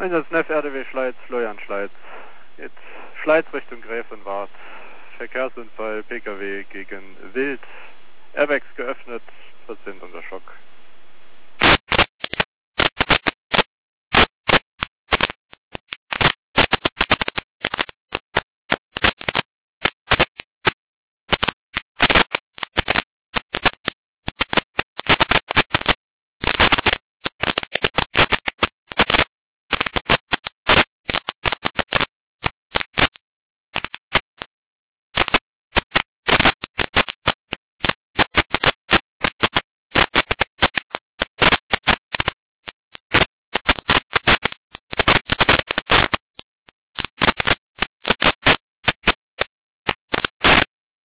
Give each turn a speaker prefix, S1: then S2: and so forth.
S1: Einsatz Neff RDW Schleiz, Florian Schleiz. Jetzt Schleiz Richtung Gräfenwart. Verkehrsunfall, PKW gegen Wild. Airbags geöffnet, 14 unter Schock.